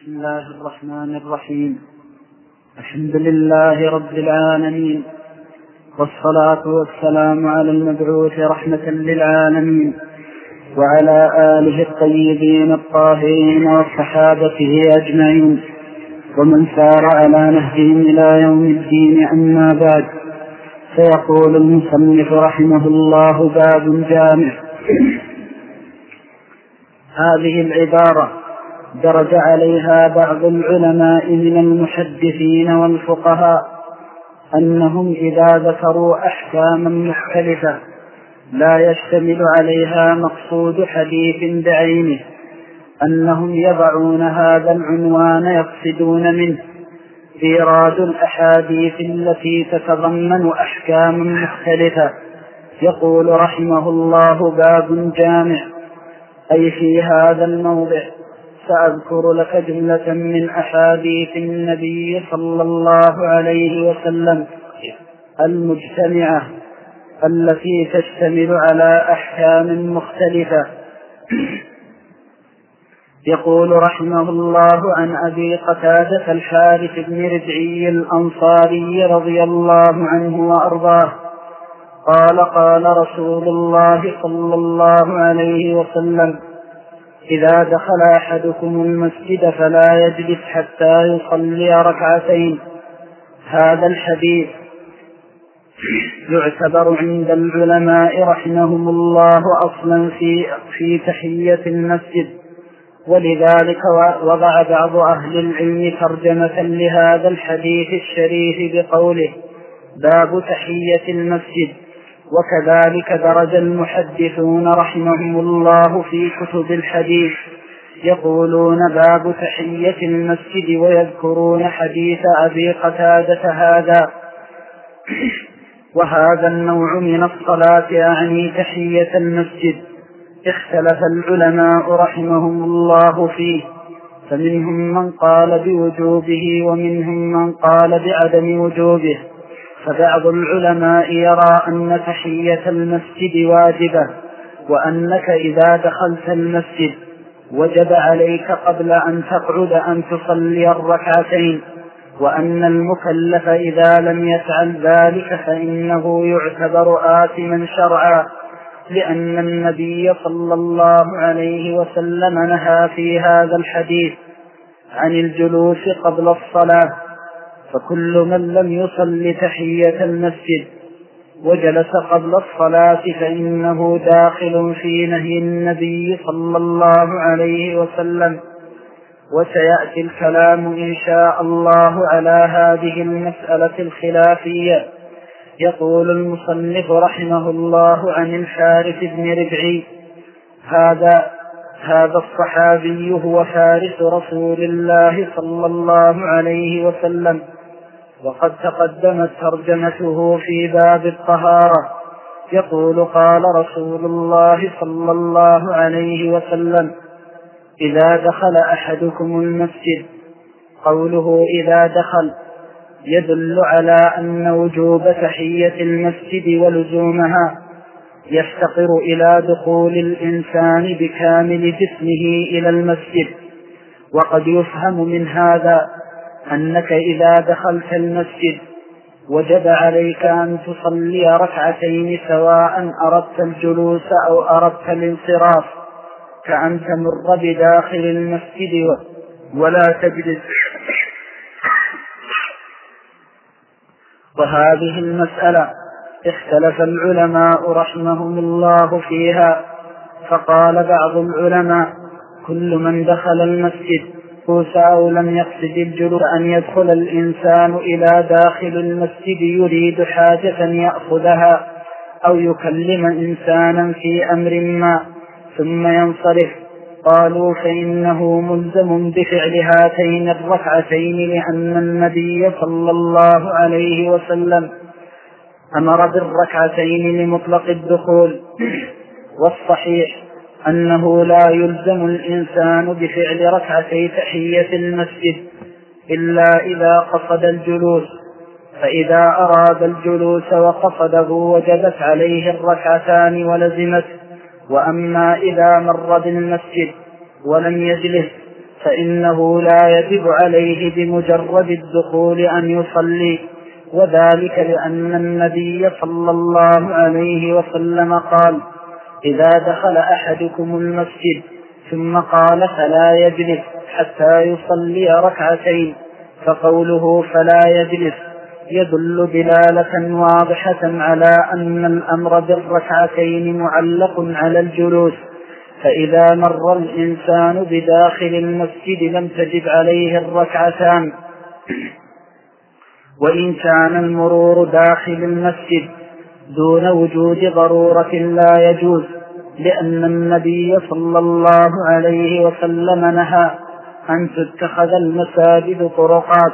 بسم الله الرحمن الرحيم. الحمد لله رب العالمين، والصلاة والسلام على المبعوث رحمة للعالمين، وعلى آله الطيبين الطاهرين وصحابته أجمعين، ومن سار على نهجهم إلى يوم الدين. أما بعد، فيقول المصنف رحمه الله: باب جامع. هذه العبارة درج عليها بعض العلماء من المحدثين والفقهاء أنهم إذا ذكروا أحكاما مختلفة لا يشتمل عليها مقصود حديث بعينه، أنهم يضعون هذا العنوان يقصدون منه إيراد الأحاديث التي تتضمن أحكاما مختلفة. يقول رحمه الله: باب جامع، أي في هذا الموضع سأذكر لك جملة من أحاديث النبي صلى الله عليه وسلم المجتمعة التي تشتمل على أحكام مختلفة. يقول رحمه الله: عن أبي قتادة الحارث بن ربعي الأنصاري رضي الله عنه وأرضاه قال: قال رسول الله صلى الله عليه وسلم: إذا دخل أحدكم المسجد فلا يجلس حتى يصلي ركعتين. هذا الحديث يعتبر عند العلماء رحمهم الله أصلا في تحية المسجد، ولذلك وضع بعض أهل العلم ترجمة لهذا الحديث الشريف بقوله: باب تحية المسجد. وكذلك درج المحدثون رحمهم الله في كتب الحديث يقولون باب تحية المسجد، ويذكرون حديث أبي قتادة هذا. وهذا النوع من الصلاة يعني تحية المسجد اختلف العلماء رحمهم الله فيه، فمنهم من قال بوجوبه ومنهم من قال بعدم وجوبه. فبعض العلماء يرى أن تحية المسجد واجبة، وأنك إذا دخلت المسجد وجب عليك قبل أن تقعد أن تصلي الركعتين، وأن المكلف إذا لم يفعل ذلك فإنه يعتبر آثما شرعا، لأن النبي صلى الله عليه وسلم نهى في هذا الحديث عن الجلوس قبل الصلاة. فكل من لم يصل تحية المسجد وجلس قبل الصلاة فإنه داخل في نهي النبي صلى الله عليه وسلم. وسيأتي الكلام إن شاء الله على هذه المسألة الخلافية. يقول المصنف رحمه الله: عن الحارث بن ربعي. هذا الصحابي هو فارس رسول الله صلى الله عليه وسلم، وقد تقدمت ترجمته في باب الطهارة. يقول: قال رسول الله صلى الله عليه وسلم: إذا دخل أحدكم المسجد. قوله إذا دخل يدل على أن وجوب تحية المسجد ولزومها يفتقر إلى دخول الإنسان بكامل جسمه إلى المسجد. وقد يفهم من هذا أنك إذا دخلت المسجد وجب عليك أن تصلي ركعتين سواء أردت الجلوس أو أردت الانصراف، كأن تمر بداخل المسجد ولا تجلس. وهذه المسألة اختلف العلماء رحمهم الله فيها، فقال بعض العلماء: كل من دخل المسجد أو لم يقصد الجلوس أن يدخل الإنسان إلى داخل المسجد يريد حاجة يأخذها أو يكلم إنسانا في أمر ما ثم ينصرف، قالوا فإنه ملزم بفعل هاتين الركعتين، لأن النبي صلى الله عليه وسلم أمر بالركعتين لمطلق الدخول. والصحيح أنه لا يلزم الإنسان بفعل ركعتي تحية المسجد إلا إذا قصد الجلوس، فإذا أراد الجلوس وقصده وجبت عليه الركعتان ولزمت. وأما إذا مر بالمسجد ولم يجلس فإنه لا يجب عليه بمجرد الدخول أن يصلي، وذلك لأن النبي صلى الله عليه وسلم قال: إذا دخل أحدكم المسجد ثم قال فلا يجلس حتى يصلي ركعتين، فقوله فلا يجلس يدل دلالة واضحة على أن الأمر بالركعتين معلق على الجلوس، فإذا مر الإنسان بداخل المسجد لم تجب عليه الركعتان. وإن كان المرور داخل المسجد دون وجود ضرورة لا يجوز، لأن النبي صلى الله عليه وسلم نهى أن تتخذ المساجد طرقات،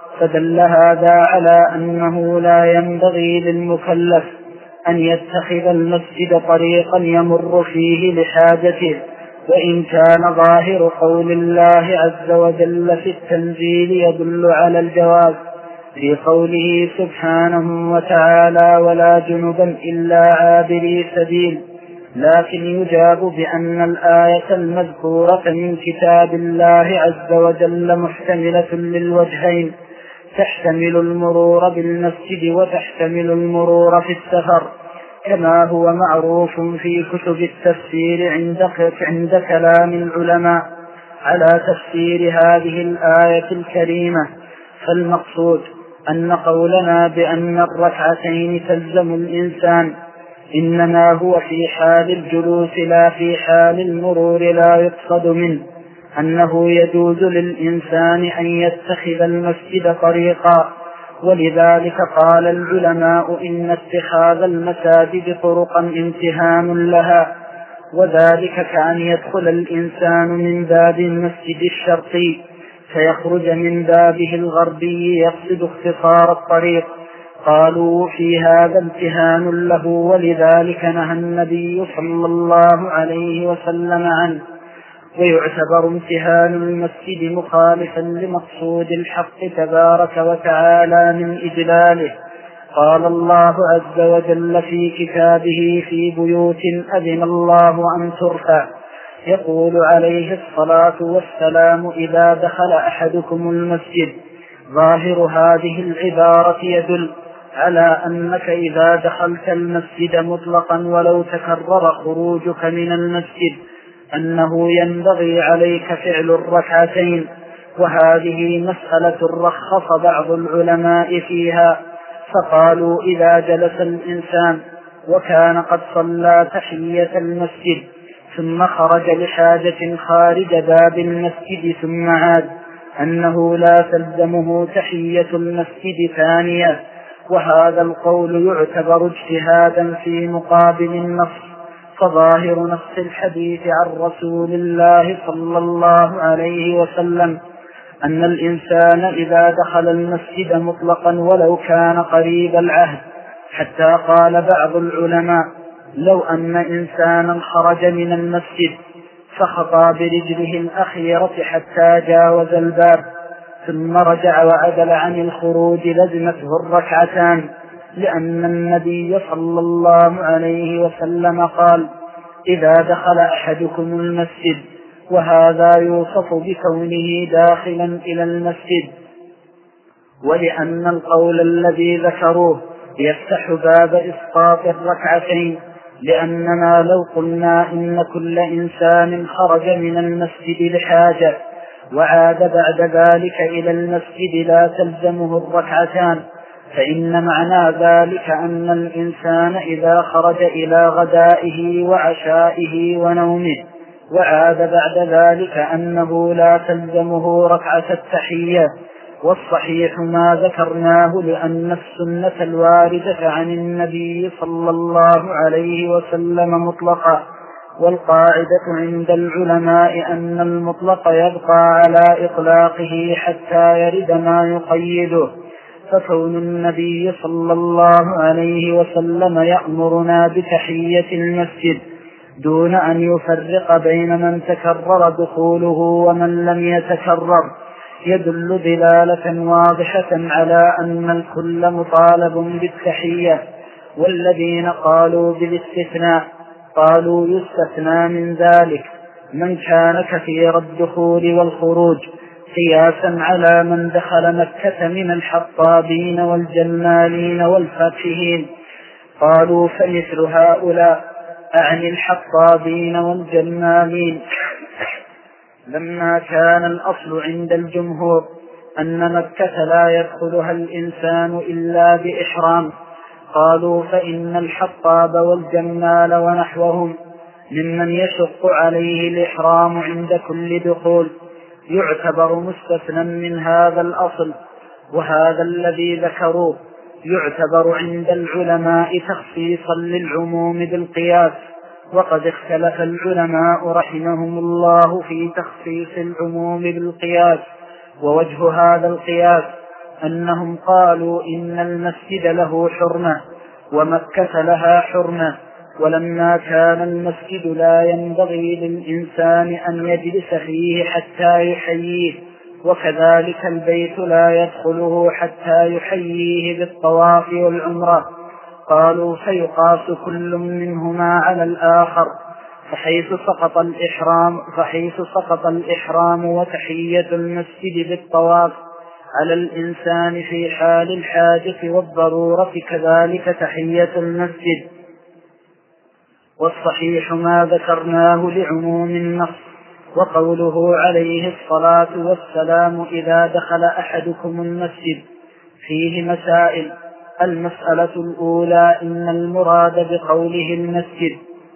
فدل هذا على أنه لا ينبغي للمكلف أن يتخذ المسجد طريقا يمر فيه لحاجته. وإن كان ظاهر قول الله عز وجل في التنزيل يدل على الجواز في قوله سبحانه وتعالى: ولا جنبا إلا عابري سبيل، لكن يجاب بأن الآية المذكورة من كتاب الله عز وجل محتملة للوجهين، تحتمل المرور بالمسجد وتحتمل المرور في السفر، كما هو معروف في كتب التفسير عند كلام العلماء على تفسير هذه الآية الكريمة. فالمقصود أن قولنا بأن الركعتين تلزم الإنسان إنما هو في حال الجلوس لا في حال المرور، لا يقصد منه أنه يجوز للإنسان أن يتخذ المسجد طريقا. ولذلك قال العلماء إن اتخاذ المساجد طرقا امتهان لها، وذلك كأن يدخل الإنسان من باب المسجد الشرقي فيخرج من بابه الغربي يقصد اختصار الطريق، قالوا في هذا امتهان له، ولذلك نهى النبي صلى الله عليه وسلم عنه. ويعتبر امتهان المسجد مخالفا لمقصود الحق تبارك وتعالى من إجلاله. قال الله عز وجل في كتابه: في بيوت أذن الله أن ترفع يقول عليه الصلاة والسلام: إذا دخل أحدكم المسجد. ظاهر هذه العبارة يدل على أنك إذا دخلت المسجد مطلقا ولو تكرر خروجك من المسجد أنه ينبغي عليك فعل الركعتين، وهذه مسألة رخص بعض العلماء فيها، فقالوا إذا جلس الإنسان وكان قد صلى تحية المسجد ثم خرج لحاجة خارج باب المسجد ثم عاد أنه لا تلزمه تحية المسجد ثانية. وهذا القول يعتبر اجتهادا في مقابل النص، فظاهر نص الحديث عن رسول الله صلى الله عليه وسلم أن الإنسان إذا دخل المسجد مطلقا ولو كان قريب العهد، حتى قال بعض العلماء: لو أن إنسانا خرج من المسجد فخطى برجله الأخيرة حتى جاوز الباب ثم رجع وعدل عن الخروج لزمته الركعتان، لأن النبي صلى الله عليه وسلم قال: إذا دخل أحدكم المسجد، وهذا يوصف بكونه داخلا إلى المسجد. ولأن القول الذي ذكروه يفتح باب إسقاط الركعتين، لأننا لو قلنا إن كل إنسان خرج من المسجد لحاجة وعاد بعد ذلك إلى المسجد لا تلزمه الركعتان، فإن معنى ذلك أن الإنسان إذا خرج إلى غدائه وعشائه ونومه وعاد بعد ذلك أنه لا تلزمه ركعة التحية. والصحيح ما ذكرناه، لأن السنة الواردة عن النبي صلى الله عليه وسلم مطلقة، والقاعدة عند العلماء أن المطلق يبقى على إطلاقه حتى يرد ما يقيده. فكون النبي صلى الله عليه وسلم يأمرنا بتحية المسجد دون أن يفرق بين من تكرر دخوله ومن لم يتكرر يدل دلالة واضحة على أن الكل مطالب بالتحية. والذين قالوا بالاستثناء قالوا يستثنى من ذلك من كان كثير الدخول والخروج، قياسا على من دخل مكة من الحطابين والجمالين والفاكهين. قالوا فمثل هؤلاء، أعني الحطابين والجمالين، لما كان الأصل عند الجمهور أن مكة لا يدخلها الإنسان إلا بإحرام، قالوا فإن الحطاب والجمال ونحوهم ممن يشق عليه الإحرام عند كل دخول، يعتبر مستثنى من هذا الأصل، وهذا الذي ذكروه يعتبر عند العلماء تخصيصا للعموم بالقياس. وقد اختلف العلماء رحمهم الله في تخصيص العموم بالقياس، ووجه هذا القياس أنهم قالوا إن المسجد له حرمة ومكة لها حرمة، ولما كان المسجد لا ينبغي للإنسان أن يجلس فيه حتى يحييه، وكذلك البيت لا يدخله حتى يحييه بالطواف والعمرة، قالوا فيقاس كل منهما على الآخر، فحيث سقط الإحرام وتحية المسجد بالطواف على الإنسان في حال الحاجة والضرورة، كذلك تحية المسجد. والصحيح ما ذكرناه لعموم النص، وقوله عليه الصلاة والسلام إذا دخل أحدكم المسجد فيه مسائل. المسألة الأولى إن المراد بقوله المسجد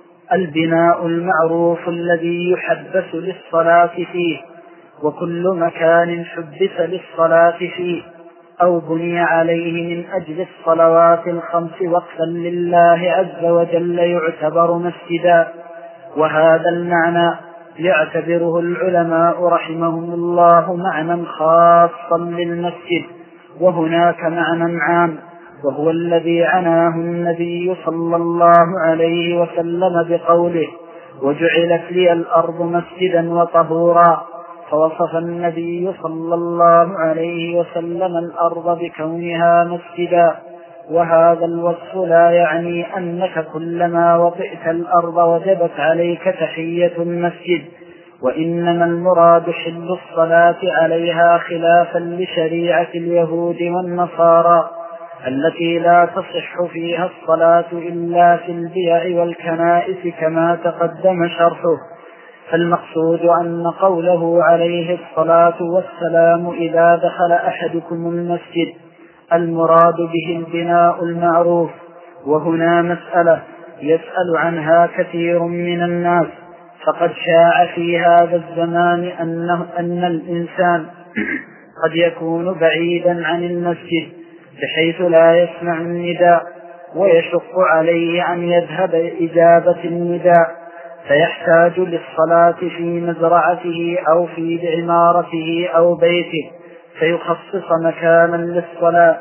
البناء المعروف الذي يحبس للصلاة فيه، وكل مكان حبس للصلاة فيه أو بني عليه من أجل الصلوات الخمس وقفا لله عز وجل يعتبر مسجدا. وهذا المعنى يعتبره العلماء رحمهم الله معنى خاصا للمسجد، وهناك معنى عام وهو الذي عناه النبي صلى الله عليه وسلم بقوله وجعلت لي الأرض مسجدا وطهورا، فوصف النبي صلى الله عليه وسلم الأرض بكونها مسجدا. وهذا الوصف لا يعني أنك كلما وطئت الأرض وجبت عليك تحية المسجد، وإنما المراد حل الصلاة عليها خلافا لشريعة اليهود والنصارى التي لا تصح فيها الصلاة إلا في البيع والكنائس كما تقدم شرحه. فالمقصود أن قوله عليه الصلاة والسلام إذا دخل أحدكم المسجد المراد به البناء المعروف. وهنا مسألة يسأل عنها كثير من الناس، فقد شاع في هذا الزمان أن الإنسان قد يكون بعيدا عن المسجد بحيث لا يسمع النداء، ويشق عليه أن يذهب إجابة النداء، فيحتاج للصلاة في مزرعته أو في عمارته أو بيته فيخصص مكانا للصلاة.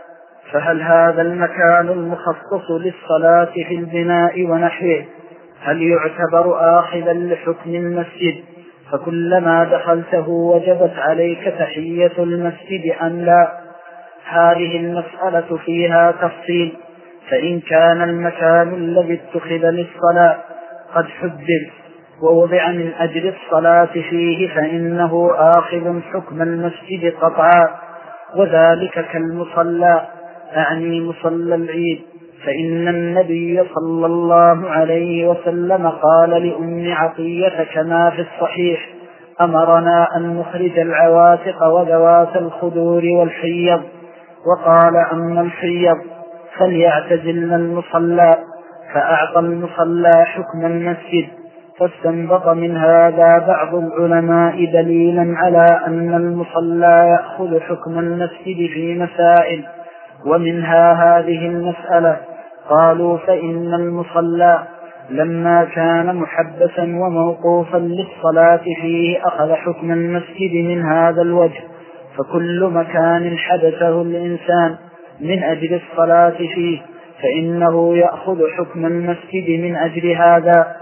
فهل هذا المكان المخصص للصلاة في البناء ونحوه هل يعتبر آخذا لحكم المسجد فكلما دخلته وجبت عليك تحية المسجد أم لا؟ هذه المسألة فيها تفصيل. فإن كان المكان الذي اتخذ للصلاة قد حدد ووضع من أجل الصلاة فيه فإنه آخذ حكم المسجد قطعا، وذلك كالمصلى أعني مصلى العيد، فإن النبي صلى الله عليه وسلم قال لأم عطية كما في الصحيح أمرنا أن نخرج العواتق وذوات الخدور والحيض، وقال أما الحيض فليعتزلن المصلى، فأعطى المصلى حكم المسجد. فاستنبط من هذا بعض العلماء دليلا على أن المصلى يأخذ حكم المسجد في مسائل، ومنها هذه المسألة. قالوا فإن المصلى لما كان محبسا وموقوفا للصلاة فيه أخذ حكم المسجد من هذا الوجه، فكل مكان حدثه الإنسان من أجل الصلاة فيه فإنه يأخذ حكم المسجد من أجل هذا.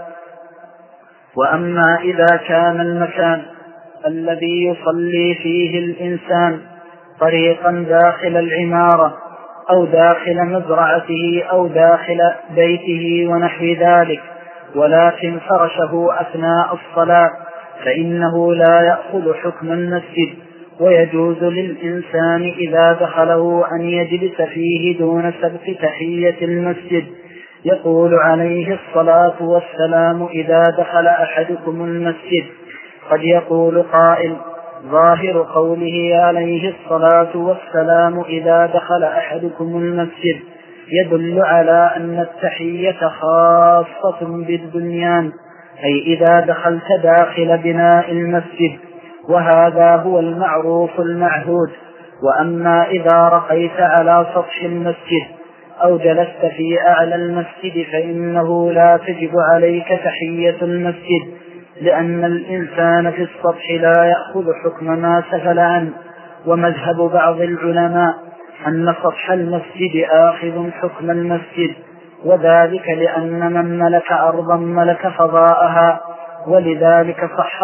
وأما إذا كان المكان الذي يصلي فيه الإنسان طريقا داخل العمارة أو داخل مزرعته أو داخل بيته ونحو ذلك، ولكن فرشه أثناء الصلاة فإنه لا يأخذ حكم المسجد، ويجوز للإنسان إذا دخله أن يجلس فيه دون سبق تحية المسجد. يقول عليه الصلاة والسلام: إذا دخل أحدكم المسجد. قد يقول قائل: ظاهر قوله عليه الصلاة والسلام: إذا دخل أحدكم المسجد، يدل على أن التحية خاصة بالبنيان، أي إذا دخلت داخل بناء المسجد، وهذا هو المعروف المعهود. وأما إذا رقيت على سطح المسجد أو جلست في أعلى المسجد فإنه لا تجب عليك تحية المسجد، لأن الإنسان في السطح لا يأخذ حكم ما سفل عنه. ومذهب بعض العلماء أن سطح المسجد آخذ حكم المسجد، وذلك لأن من ملك أرضا ملك فضاءها، ولذلك صح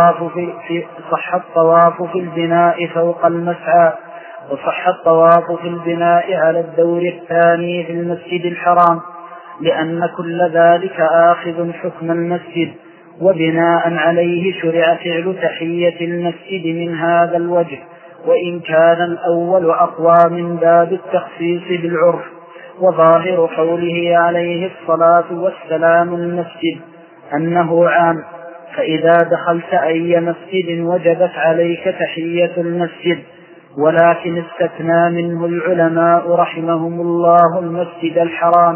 الطواف في البناء فوق المسعى، وصح الطواف في البناء على الدور الثاني في المسجد الحرام، لأن كل ذلك آخذ حكم المسجد، وبناء عليه شرع فعل تحية المسجد من هذا الوجه، وإن كان الأول أقوى من باب التخصيص بالعرف. وظاهر قوله عليه الصلاة والسلام المسجد أنه عام، فإذا دخلت أي مسجد وجبت عليك تحية المسجد، ولكن استثنى منه العلماء رحمهم الله المسجد الحرام،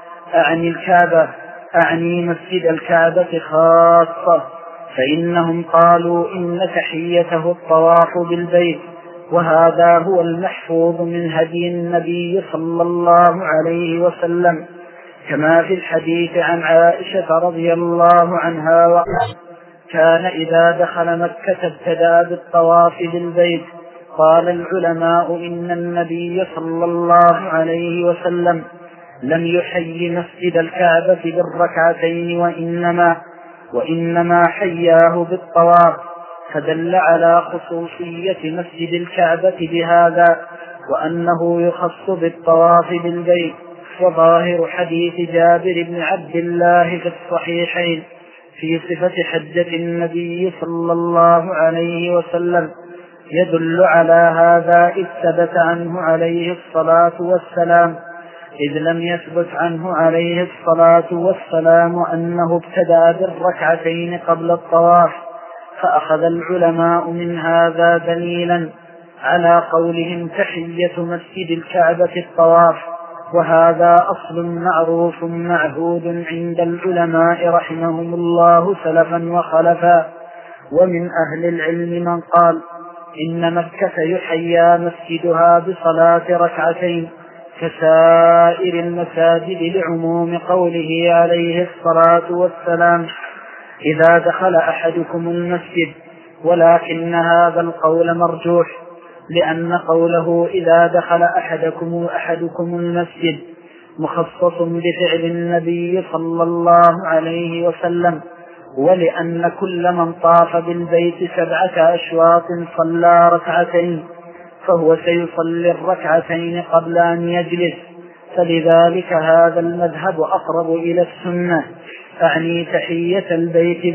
أعني مسجد الكعبة خاصة، فإنهم قالوا إن تحيته الطواف بالبيت، وهذا هو المحفوظ من هدي النبي صلى الله عليه وسلم، كما في الحديث عن عائشة رضي الله عنها: كان إذا دخل مكة ابتدأ بالطواف بالبيت. قال العلماء إن النبي صلى الله عليه وسلم لم يحيي مسجد الكعبة بالركعتين، وإنما حياه بالطواف، فدل على خصوصية مسجد الكعبة بهذا، وأنه يخص بالطواف بالبيت. وظاهر حديث جابر بن عبد الله في الصحيحين في صفة حجة النبي صلى الله عليه وسلم يدل على هذا، إذ ثبت عنه عليه الصلاة والسلام، إذ لم يثبت عنه عليه الصلاة والسلام أنه ابتدأ بالركعتين قبل الطواف، فأخذ العلماء من هذا دليلا على قولهم تحية مسجد الكعبة الطواف، وهذا أصل معروف معهود عند العلماء رحمهم الله سلفا وخلفا. ومن أهل العلم من قال إن مكة يحيى مسجدها بصلاة ركعتين كسائر المساجد، لعموم قوله عليه الصلاة والسلام: إذا دخل أحدكم المسجد، ولكن هذا القول مرجوح، لأن قوله إذا دخل أحدكم المسجد مخصص بفعل النبي صلى الله عليه وسلم، ولأن كل من طاف بالبيت 7 أشواط صلى ركعتين، فهو سيصلي الركعتين قبل أن يجلس، فلذلك هذا المذهب أقرب إلى السنة، أعني تحية البيت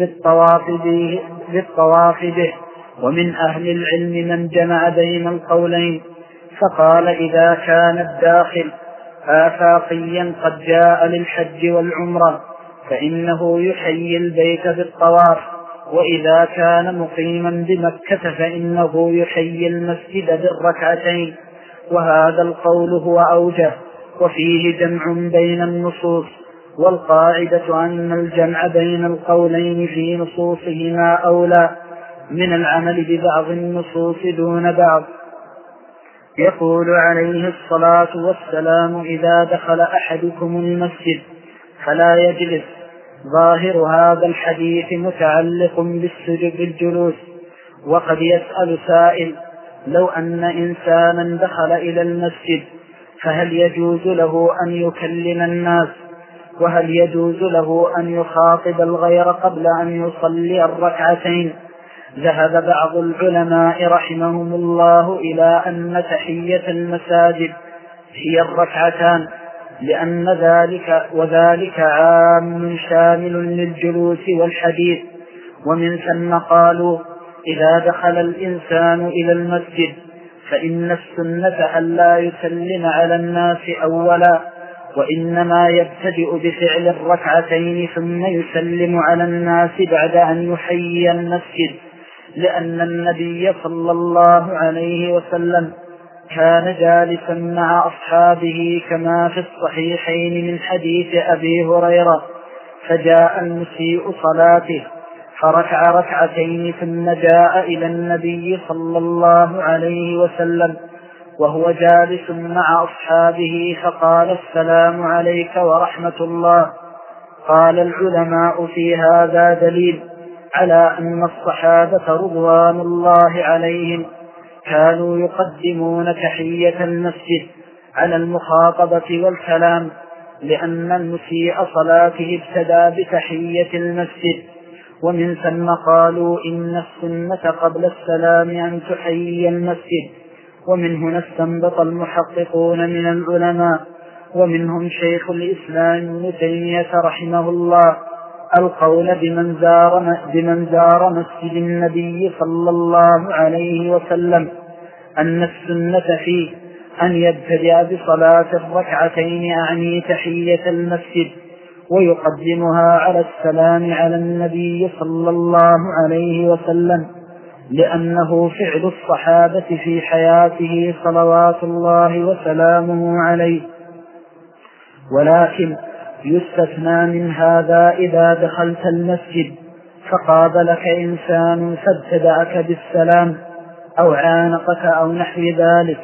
بالطواف به. ومن أهل العلم من جمع بين القولين، فقال إذا كان الداخل آفاقيا قد جاء للحج والعمرة فإنه يحيي البيت بالطواف، وإذا كان مقيما بمكة فإنه يحيي المسجد بالركعتين، وهذا القول هو أوجه، وفيه جمع بين النصوص، والقاعدة أن الجمع بين القولين في نصوصهما أولى من العمل ببعض النصوص دون بعض. يقول عليه الصلاة والسلام: إذا دخل أحدكم المسجد فلا يجلس. ظاهر هذا الحديث متعلق بالجلوس. وقد يسأل سائل: لو أن إنسانا دخل إلى المسجد فهل يجوز له أن يكلم الناس؟ وهل يجوز له أن يخاطب الغير قبل أن يصلي الركعتين؟ ذهب بعض العلماء رحمهم الله إلى أن تحية المساجد هي الركعتان، لأن وذلك عام شامل للجلوس والحديث. ومن ثم قالوا إذا دخل الإنسان إلى المسجد فإن السنة ألا يسلم على الناس أولا، وإنما يبتدئ بفعل الركعتين ثم يسلم على الناس بعد أن يحيي المسجد، لأن النبي صلى الله عليه وسلم كان جالسا مع أصحابه كما في الصحيحين من حديث أبي هريرة، فجاء المسيء صلاته فركع ركعتين ثم جاء إلى النبي صلى الله عليه وسلم وهو جالس مع أصحابه فقال السلام عليك ورحمة الله. قال العلماء في هذا دليل على أن الصحابة رضوان الله عليهم كانوا يقدمون تحية المسجد على المخاطبة والكلام، لأن المسيء صلاته ابتدى بتحية المسجد. ومن ثم قالوا إن السنة قبل السلام أن تحيي المسجد. ومن هنا استنبط المحققون من العلماء ومنهم شيخ الإسلام ابن تيمية رحمه الله القول بمن زار مسجد النبي صلى الله عليه وسلم أن السنة فيه أن يبتدأ بصلاة الركعتين يعني تحية المسجد ويقدمها على السلام على النبي صلى الله عليه وسلم، لأنه فعل الصحابة في حياته صلوات الله وسلامه عليه. ولكن يستثنى من هذا إذا دخلت المسجد فقابلك إنسان فابتدأك بالسلام أو عانقك أو نحو ذلك،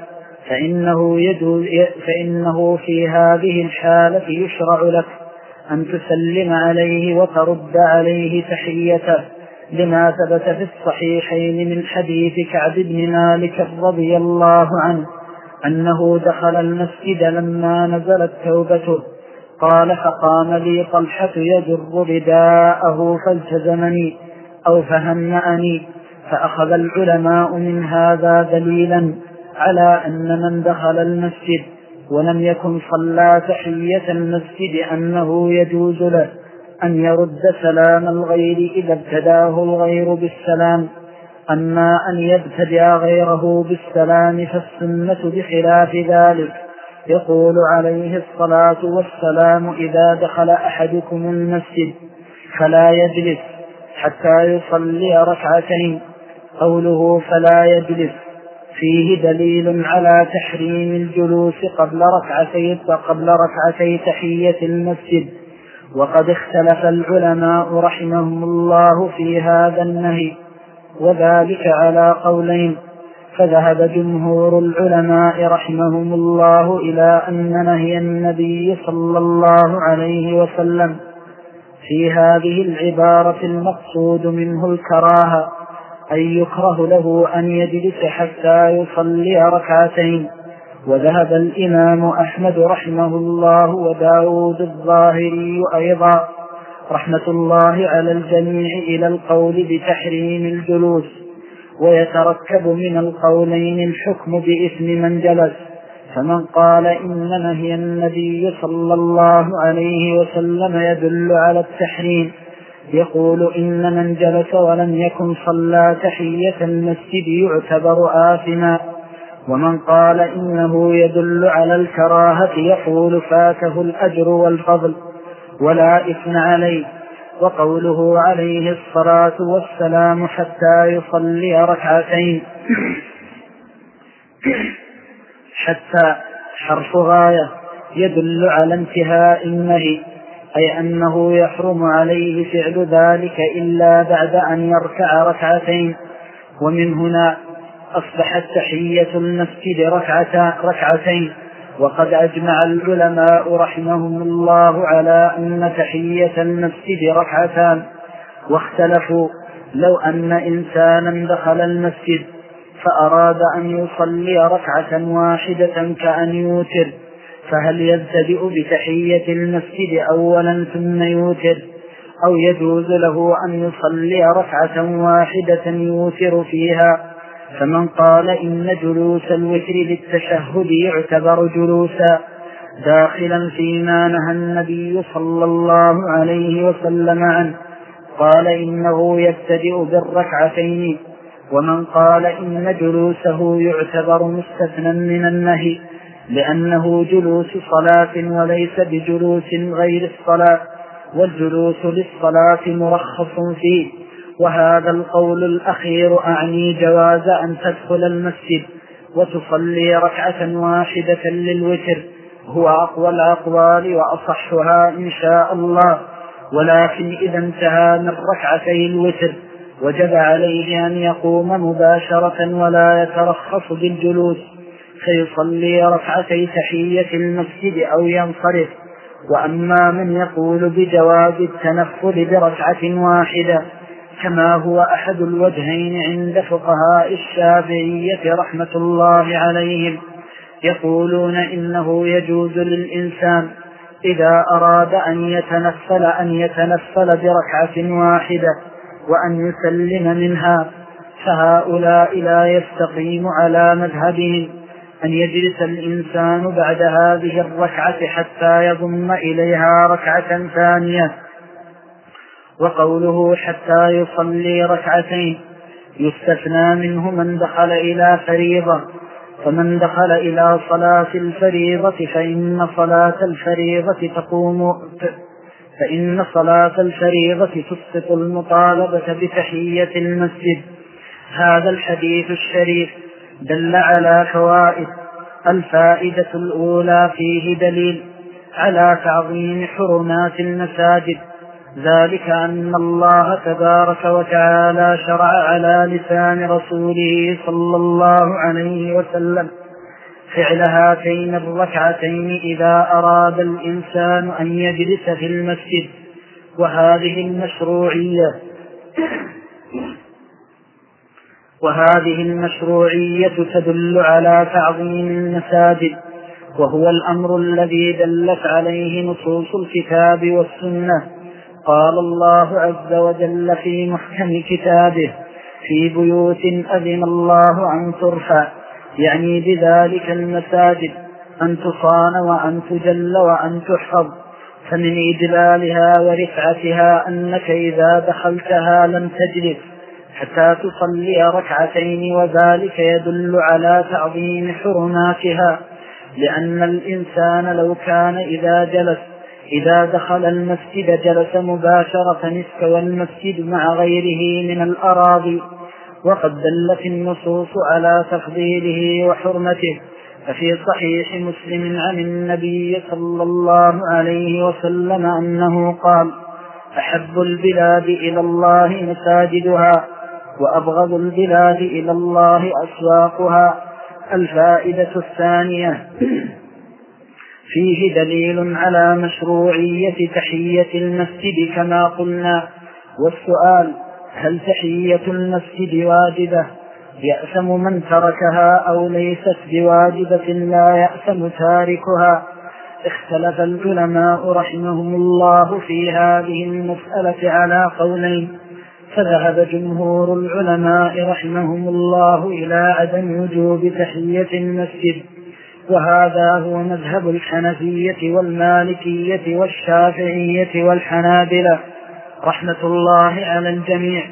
فإنه في هذه الحالة يشرع لك أن تسلم عليه وترد عليه تحيته، لما ثبت في الصحيحين من حديث كعب بن مالك رضي الله عنه أنه دخل المسجد لما نزلت توبته، قال فقام لي طلحة يجر رداءه فالتزمني أو فهنأني. فأخذ العلماء من هذا دليلا على أن من دخل المسجد ولم يكن صلى تحية المسجد أنه يجوز له أن يرد سلام الغير إذا ابتداه الغير بالسلام. أما أن يبتدأ غيره بالسلام فالسنة بخلاف ذلك. يقول عليه الصلاة والسلام إذا دخل أحدكم المسجد فلا يجلس حتى يصلي ركعتين. قوله فلا يجلس فيه دليل على تحريم الجلوس قبل ركعتي تحية المسجد. وقد اختلف العلماء رحمهم الله في هذا النهي، وذلك على قولين. فذهب جمهور العلماء رحمهم الله إلى أن نهي النبي صلى الله عليه وسلم في هذه العبارة المقصود منه الكراهة، أي يكره له أن يجلس حتى يصلي ركعتين. وذهب الإمام أحمد رحمه الله وداود الظاهري أيضا رحمة الله على الجميع إلى القول بتحريم الجلوس، ويتركب من القولين الحكم بإثم من جلس. فمن قال إن نهي النبي صلى الله عليه وسلم يدل على التحريم يقول إن من جلس ولم يكن صلى تحية المسجد يعتبر آثما. ومن قال إنه يدل على الكراهة يقول فاته الأجر والفضل ولا إثم عليه. وقوله عليه الصلاة والسلام حتى يصلي ركعتين حتى حرف غاية يدل على انتهاء النهي، أي أنه يحرم عليه فعل ذلك إلا بعد أن يركع ركعتين. ومن هنا أصبحت تحية المسجد ركعتين. وقد أجمع العلماء رحمهم الله على أن تحية المسجد ركعتان، واختلفوا لو أن إنسانا دخل المسجد فأراد أن يصلي ركعة واحدة كأن يوتر، فهل يبتدئ بتحية المسجد أولا ثم يوتر، أو يجوز له أن يصلي ركعة واحدة يوتر فيها؟ فمن قال إن جلوس الوتر للتشهد يعتبر جلوسا داخلا فيما نهى النبي صلى الله عليه وسلم عنه. قال إنه يبتدئ بالركعتين. ومن قال إن جلوسه يعتبر مستثنى من النهي لأنه جلوس صلاة وليس بجلوس غير الصلاة، والجلوس للصلاة مرخص فيه. وهذا القول الأخير أعني جواز أن تدخل المسجد وتصلي ركعة واحدة للوتر، هو أقوى الأقوال وأصحها إن شاء الله. ولكن إذا انتهى من ركعتي الوتر وجب عليه أن يقوم مباشرة ولا يترخص بالجلوس، فيصلي ركعتي تحية المسجد أو ينصرف. وأما من يقول بجواز التنفل بركعة واحدة كما هو أحد الوجهين عند فقهاء الشافعية رحمة الله عليهم، يقولون إنه يجوز للإنسان إذا أراد أن يتنفل بركعة واحدة وأن يسلم منها، فهؤلاء لا يستقيم على مذهبهم أن يجلس الإنسان بعد هذه الركعة حتى يضم إليها ركعة ثانية. وقوله حتى يصلي ركعتين يستثنى منه من دخل إلى فريضة، فمن دخل إلى صلاة الفريضة فإن صلاة الفريضة تسقط المطالبة بتحية المسجد. هذا الحديث الشريف دل على فوائد. الفائدة الأولى فيه دليل على تعظيم حرمات المساجد، ذلك أن الله تبارك وتعالى شرع على لسان رسوله صلى الله عليه وسلم فعل هاتين الركعتين إذا أراد الإنسان أن يجلس في المسجد. وهذه المشروعية تدل على تعظيم المساجد، وهو الأمر الذي دلت عليه نصوص الكتاب والسنة. قال الله عز وجل في محكم كتابه: في بيوت أذن الله أن ترفع، يعني بذلك المساجد أن تصان وأن تجل وأن تحفظ. فمن إجلالها ورفعتها أنك إذا دخلتها لم تجلس حتى تصلي ركعتين، وذلك يدل على تعظيم حرماتها، لأن الإنسان لو كان إذا دخل المسجد جلس مباشرة استوى المسجد مع غيره من الأراضي. وقد دلت النصوص على تفضيله وحرمته. ففي صحيح مسلم عن النبي صلى الله عليه وسلم أنه قال: أحب البلاد إلى الله مساجدها، وأبغض البلاد إلى الله أسواقها. الفائدة الثانية فيه دليل على مشروعية تحية المسجد كما قلنا. والسؤال: هل تحية المسجد واجبة يأثم من تركها أو ليست بواجبة لا يأثم تاركها؟ اختلف العلماء رحمهم الله في هذه المسألة على قولين، فذهب جمهور العلماء رحمهم الله إلى عدم وجوب تحية المسجد، وهذا هو مذهب الحنفية والمالكية والشافعية والحنابلة رحمة الله على الجميع.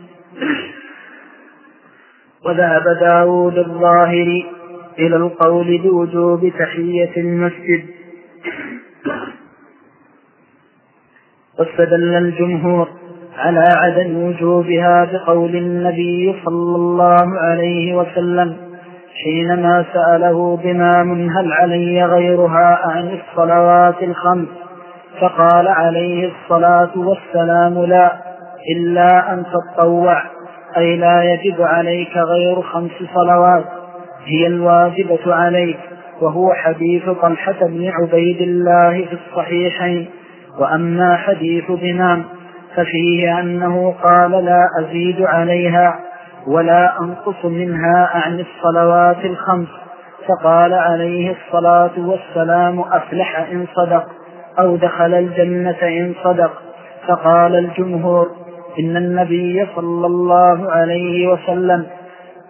وذهب داود الظاهري إلى القول بوجوب تحية المسجد. واستدل الجمهور على عدم وجوبها بقول النبي صلى الله عليه وسلم حينما سأله بمام: هل علي غيرها عن الصلوات الخمس؟ فقال عليه الصلاة والسلام: لا، إلا أن تتطوع، أي لا يجب عليك غير 5 صلوات هي الواجبة عليك. وهو حديث طلحة بن عبيد الله في الصحيحين. وأما حديث بمام ففيه أنه قال: لا أزيد عليها ولا أنقص منها عن الصلوات الخمس. فقال عليه الصلاة والسلام: أفلح إن صدق، أو دخل الجنة إن صدق. فقال الجمهور: إن النبي صلى الله عليه وسلم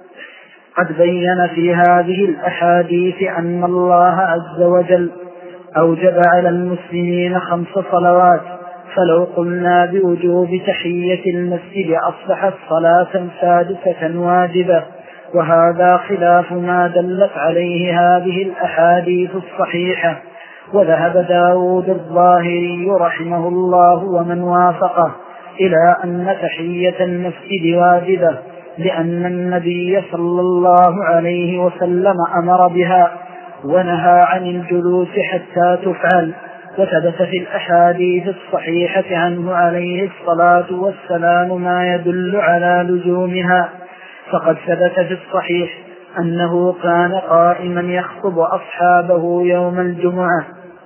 قد بين في هذه الأحاديث أن الله عز وجل أوجب على المسلمين 5 صلوات، فلو قلنا بوجوب تحية المسجد أصبحت صلاة سادسة واجبة، وهذا خلاف ما دلت عليه هذه الأحاديث الصحيحة. وذهب داود الظاهري رحمه الله ومن وافقه إلى أن تحية المسجد واجبة، لأن النبي صلى الله عليه وسلم أمر بها ونهى عن الجلوس حتى تفعل. وثبت في الأحاديث الصحيحة عنه عليه الصلاة والسلام ما يدل على لزومها، فقد ثبت في الصحيح أنه كان قائما يخطب أصحابه يوم الجمعة،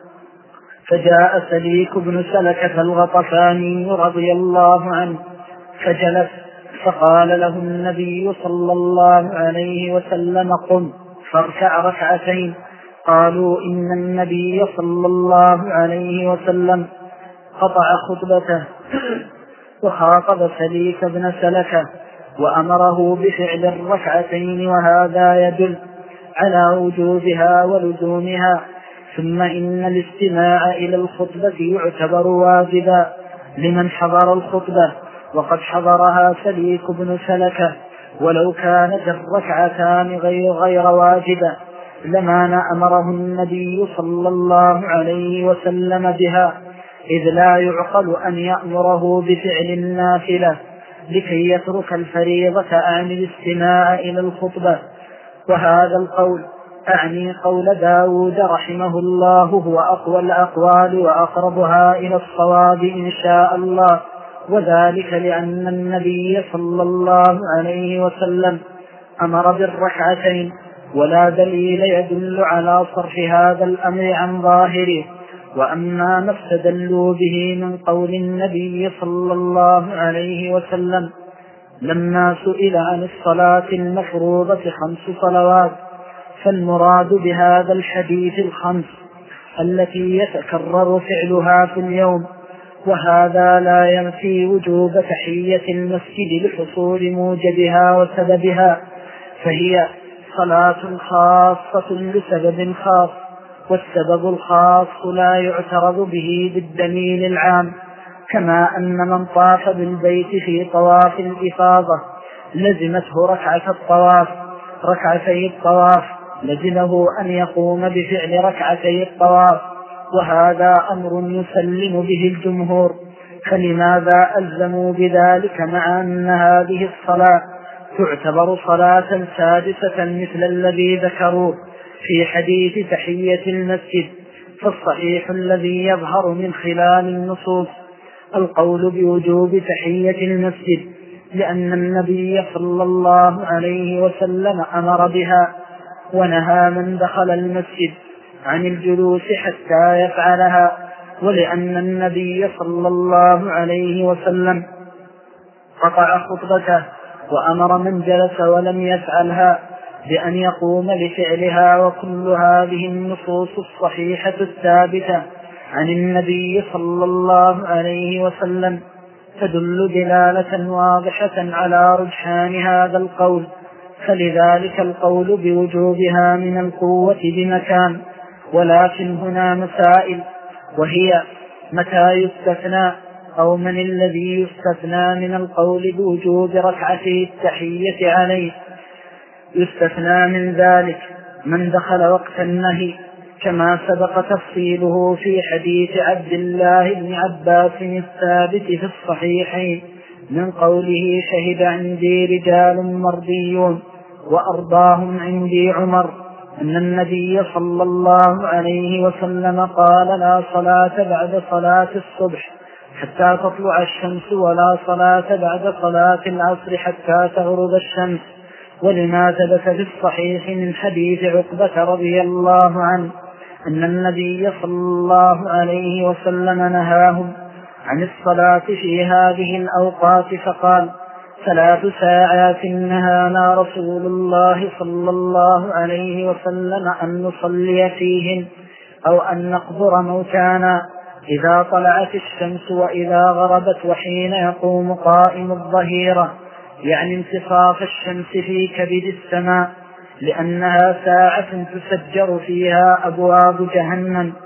فجاء سليك بن سلكة الغطفاني رضي الله عنه فجلس، فقال له النبي صلى الله عليه وسلم: قم فاركع 2 ركعتين. قالوا: إن النبي صلى الله عليه وسلم قطع خطبته وخاطب سليك بن سلكة وأمره بفعل 2 ركعتين، وهذا يدل على وجوبها ولزومها. ثم إن الاستماع إلى الخطبة يعتبر واجبا لمن حضر الخطبة، وقد حضرها سليك بن سلكة، ولو كانت 2 ركعتان غير واجبة لما أمره النبي صلى الله عليه وسلم بها، إذ لا يعقل أن يأمره بفعل النافلة لكي يترك الفريضة عن الاستماع إلى الخطبة. وهذا القول أعني قول داود رحمه الله هو أقوى الأقوال وأقربها إلى الصواب إن شاء الله، وذلك لأن النبي صلى الله عليه وسلم أمر ب2 ركعتين، ولا دليل يدل على صرف هذا الأمر عن ظاهره. وأما ما استدلوا به من قول النبي صلى الله عليه وسلم لما سئل عن الصلاة المفروضة 5 صلوات، فالمراد بهذا الحديث 5 التي يتكرر فعلها في اليوم، وهذا لا ينفي وجوب تحية المسجد لحصول موجبها وسببها، فهي صلاة خاصة لسبب خاص، والسبب الخاص لا يعترض به بالدليل العام. كما أن من طاف بالبيت في طواف الإفاضة لزمته ركعتي الطواف لزمه أن يقوم بفعل 2 ركعتي الطواف، وهذا أمر يسلم به الجمهور، فلماذا ألزموا بذلك مع أن هذه الصلاة تعتبر صلاة سادسة مثل الذي ذكروه في حديث تحية المسجد؟ فالصحيح الذي يظهر من خلال النصوص القول بوجوب تحية المسجد، لأن النبي صلى الله عليه وسلم أمر بها ونهى من دخل المسجد عن الجلوس حتى يفعلها، ولأن النبي صلى الله عليه وسلم قطع خطبته وأمر من جلس ولم يفعلها بأن يقوم لفعلها. وكل هذه النصوص الصحيحة الثابتة عن النبي صلى الله عليه وسلم تدل دلالة واضحة على رجحان هذا القول، فلذلك القول بوجوبها من القوة بمكان. ولكن هنا مسائل، وهي: متى يستثنى، أو من الذي يستثنى من القول بوجوب ركعتي التحية عليه؟ يستثنى من ذلك من دخل وقت النهي، كما سبق تفصيله في حديث عبد الله بن عباس الثابت في الصحيحين من قوله: شهد عندي رجال مرضيون وأرضاهم عندي عمر، أن النبي صلى الله عليه وسلم قال: لا صلاة بعد صلاة الصبح حتى تطلع الشمس، ولا صلاة بعد صلاة العصر حتى تغرب الشمس. ولما ثبت في الصحيح من حديث عقبة رضي الله عنه أن النبي صلى الله عليه وسلم نهاهم عن الصلاة في هذه الأوقات، فقال: 3 ساعات نهانا رسول الله صلى الله عليه وسلم أن نصلي فيهن أو أن نقبر موتانا: إذا طلعت الشمس وإذا غربت، وحين يقوم قائم الظهيرة، يعني انتصاف الشمس في كبد السماء، لأنها ساعة تسجر فيها أبواب جهنم،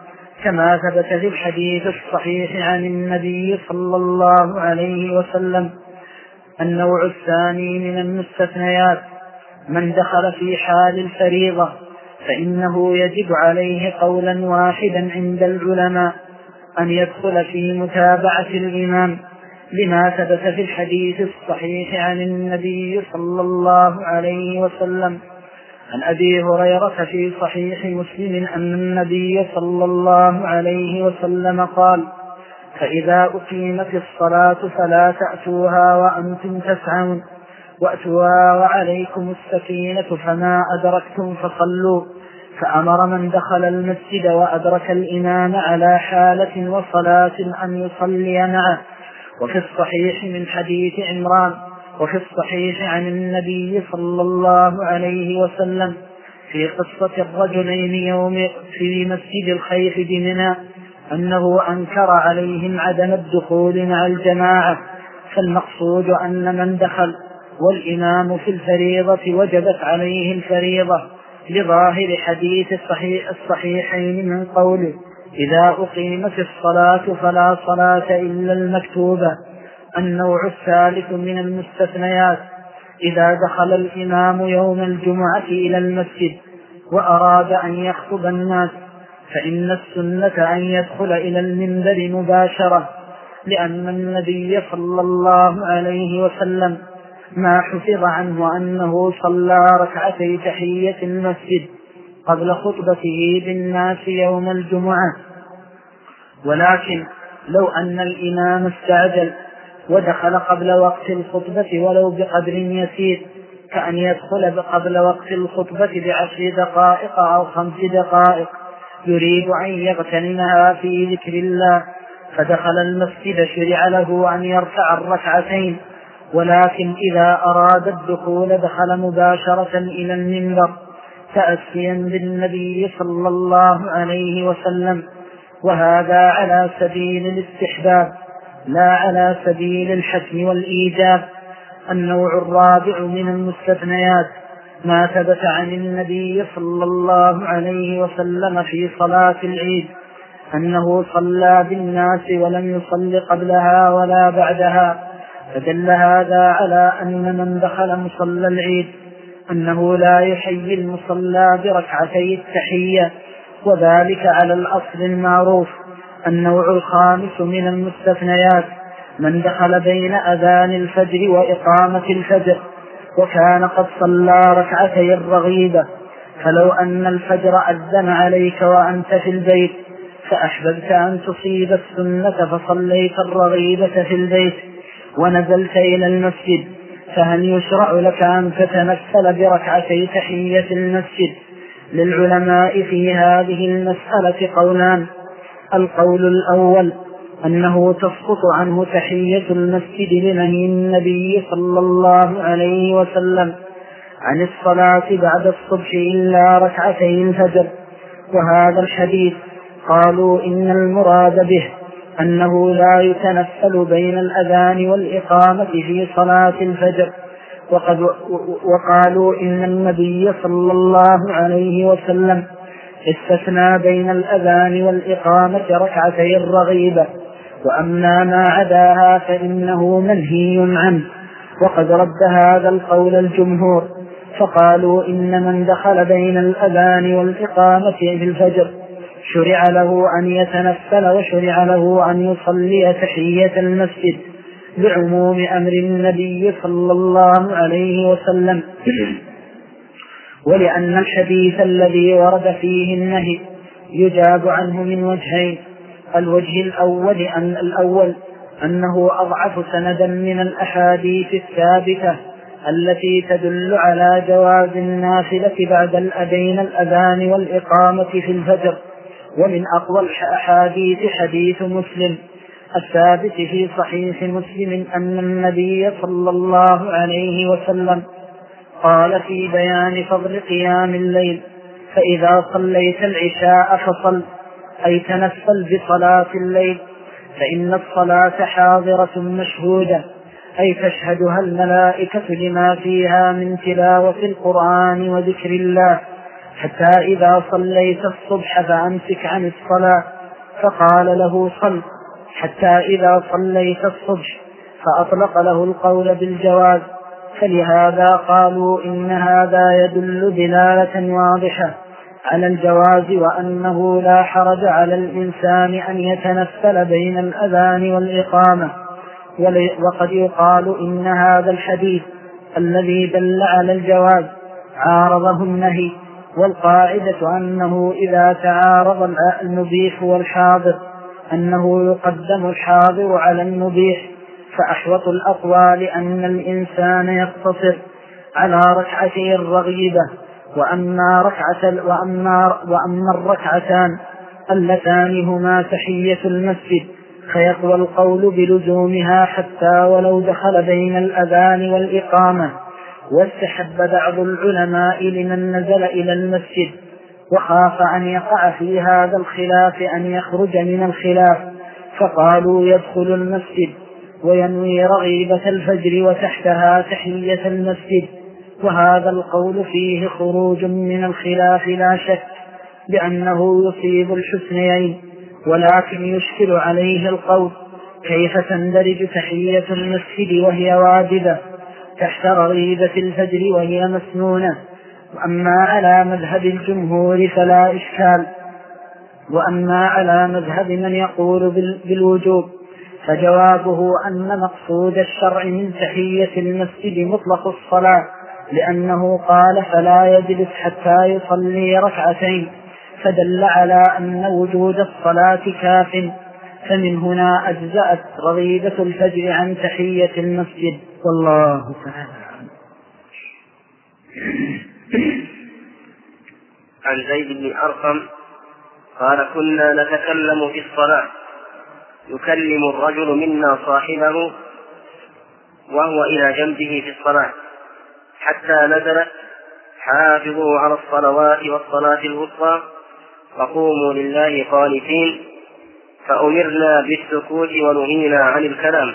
كما ثبت في الحديث الصحيح عن النبي صلى الله عليه وسلم. النوع الثاني من المستثنيات: من دخل في حال الفريضة فإنه يجب عليه قولا واحدا عند العلماء أن يدخل في متابعة الإمام، لما ثبت في الحديث الصحيح عن النبي صلى الله عليه وسلم عن أبي هريرة في صحيح مسلم أن النبي صلى الله عليه وسلم قال: فإذا أقيمت الصلاة فلا تأتوها وأنتم تسعون، وأتوها وعليكم السكينة، فما أدركتم فصلوا. فأمر من دخل المسجد وأدرك الإمام على حالة وصلاة أن يصلي معه. وفي الصحيح من حديث عمران وفي الصحيح عن النبي صلى الله عليه وسلم في قصة الرجلين يوم في مسجد الخيف بمنى أنه أنكر عليهم عدم الدخول مع الجماعة. فالمقصود أن من دخل والإمام في الفريضة وجبت عليه الفريضة لظاهر حديث الصحيحين من قوله: إذا أقيمت الصلاة فلا صلاة إلا المكتوبة. النوع الثالث من المستثنيات: إذا دخل الإمام يوم الجمعة إلى المسجد وأراد أن يخطب الناس فإن السنة أن يدخل إلى المنبر مباشرة، لأن النبي صلى الله عليه وسلم ما حفظ عنه أنه صلى ركعتي تحية المسجد قبل خطبته بالناس يوم الجمعة. ولكن لو أن الإمام استعجل ودخل قبل وقت الخطبة ولو بقدر يسير، كأن يدخل قبل وقت الخطبة ب10 دقائق أو 5 دقائق يريد أن يغتنمها في ذكر الله، فدخل المسجد شرع له أن يرفع الركعتين. ولكن إذا أراد الدخول دخل مباشرة إلى المنبر تأسيا بالنبي صلى الله عليه وسلم، وهذا على سبيل الاستحباب لا على سبيل الحتم والإيجاب. النوع الرابع من المستثنيات: ما ثبت عن النبي صلى الله عليه وسلم في صلاة العيد أنه صلى بالناس ولم يصل قبلها ولا بعدها، فدل هذا على أن من دخل مصلى العيد أنه لا يحيي المصلى بركعتي التحية، وذلك على الأصل المعروف. النوع الخامس من المستثنيات: من دخل بين أذان الفجر وإقامة الفجر وكان قد صلى ركعتي الرغيبة، فلو أن الفجر أذن عليك وأنت في البيت فأحببت أن تصيب السنة فصليت الرغيبة في البيت ونزلت إلى المسجد، فهل يشرع لك أن تتمثل بركعتي تحية المسجد؟ للعلماء في هذه المسألة قولان: القول الأول أنه تسقط عنه تحية المسجد لنهي النبي صلى الله عليه وسلم عن الصلاة بعد الصبح إلا ركعتي الفجر، وهذا الحديث قالوا إن المراد به أنه لا يتنفل بين الأذان والإقامة في صلاة الفجر. وقالوا إن النبي صلى الله عليه وسلم استثنى بين الأذان والإقامة ركعتي الرغيبة، وأما ما عداها فإنه منهي عنه. وقد رد هذا القول الجمهور، فقالوا إن من دخل بين الأذان والإقامة في الفجر شرع له أن يتنفل وشرع له أن يصلي تحية المسجد بعموم أمر النبي صلى الله عليه وسلم، ولأن الحديث الذي ورد فيه النهي يجاب عنه من وجهين: الوجه الأول أنه أضعف سندا من الأحاديث الثابتة التي تدل على جواز النافلة بعد بين الأذان والإقامة في الفجر، ومن أقوى الأحاديث حديث مسلم الثابت في صحيح مسلم أن النبي صلى الله عليه وسلم قال في بيان فضل قيام الليل: فإذا صليت العشاء فصل، أي تنفل بصلاة الليل، فإن الصلاة حاضرة مشهودة، أي تشهدها الملائكة لما فيها من تلاوة القرآن وذكر الله. حتى إذا صليت الصبح فأمسك عن الصلاة فقال له صل حتى إذا صليت الصبح، فأطلق له القول بالجواز. فلهذا قالوا إن هذا يدل دلالة واضحة على الجواز، وأنه لا حرج على الإنسان أن يتنفل بين الأذان والإقامة. وقد يقال إن هذا الحديث الذي دل على الجواز عارضه النهي، والقاعدة أنه إذا تعارض المبيح والحاضر أنه يقدم الحاضر على المبيح. فأحوط الأقوال أن الإنسان يقتصر على ركعتي الرغيبة، وأما الركعتان اللتان هما تحية المسجد فيقوى القول بلزومها حتى ولو دخل بين الأذان والإقامة. واستحب بعض العلماء لمن نزل إلى المسجد وخاف أن يقع في هذا الخلاف أن يخرج من الخلاف، فقالوا يدخل المسجد وينوي رغيبة الفجر وتحتها تحية المسجد. وهذا القول فيه خروج من الخلاف لا شك، لأنه يصيب الحسنيين، ولكن يشكل عليه القول كيف تندرج تحية المسجد وهي واجبة تحت رغيبة الفجر وهي مسنونة. وأما على مذهب الجمهور فلا إشكال. وأما على مذهب من يقول بالوجوب فجوابه أن مقصود الشرع من تحية المسجد مطلق الصلاة، لأنه قال فلا يجلس حتى يصلي ركعتين، فدل على أن وجود الصلاة كاف. فمن هنا أجزأت رغيبة الفجر عن تحية المسجد، والله تعالى. عن زيد بن أرقم قال كنا نتكلم في الصلاة، يكلم الرجل منا صاحبه وهو إلى جنبه في الصلاة، حتى نزلت حافظوا على الصلوات والصلاة الوسطى وقوموا لله قانتين، فأمرنا بالسكوت ونهينا عن الكلام.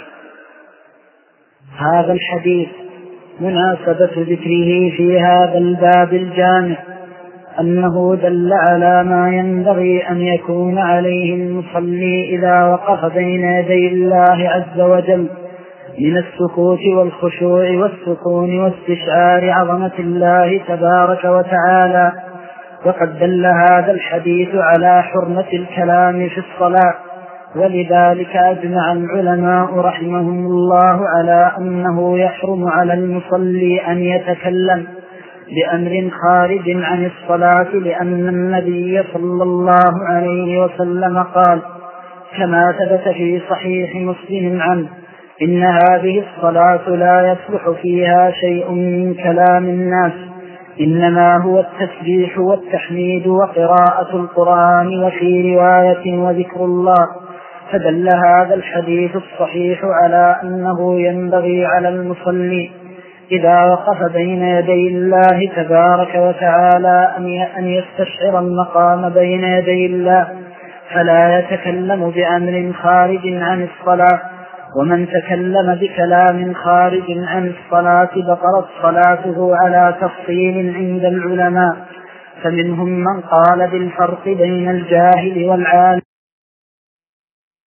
هذا الحديث مناسبة ذكره في هذا الباب الجامع أنه دل على ما ينبغي أن يكون عليه المصلي إذا وقف بين يدي الله عز وجل من السكوت والخشوع والسكون واستشعار عظمة الله تبارك وتعالى. وقد دل هذا الحديث على حرمة الكلام في الصلاة، ولذلك أجمع العلماء رحمهم الله على أنه يحرم على المصلي أن يتكلم بأمر خارج عن الصلاة، لأن النبي صلى الله عليه وسلم قال كما ثبت في صحيح مسلم عنه إن هذه الصلاة لا يصلح فيها شيء من كلام الناس، إنما هو التسبيح والتحميد وقراءة القرآن وفي رواية وذكر الله. فدل هذا الحديث الصحيح على أنه ينبغي على المصلي إذا وقف بين يدي الله تبارك وتعالى أن يستشعر المقام بين يدي الله، فلا يتكلم بأمر خارج عن الصلاة. ومن تكلم بكلام خارج عن الصلاة بطلت صلاته على تفصيل عند العلماء، فمنهم من قال بالفرق بين الجاهل والعالم